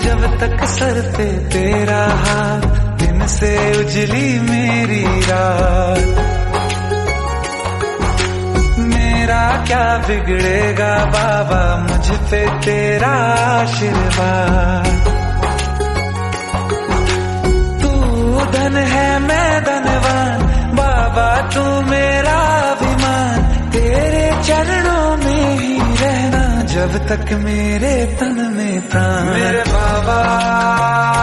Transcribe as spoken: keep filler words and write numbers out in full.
जब तक सर पे तेरा हाथ, दिन से उजली मेरी रात। मेरा क्या बिगड़ेगा बाबा, मुझ पे तेरा आशीर्वाद। तू धन है मैं धनवान, बाबा तू मेरा अभिमान। तेरे चरणों में ही रहना, जब तक मेरे तन में प्राण। मेरे बाबा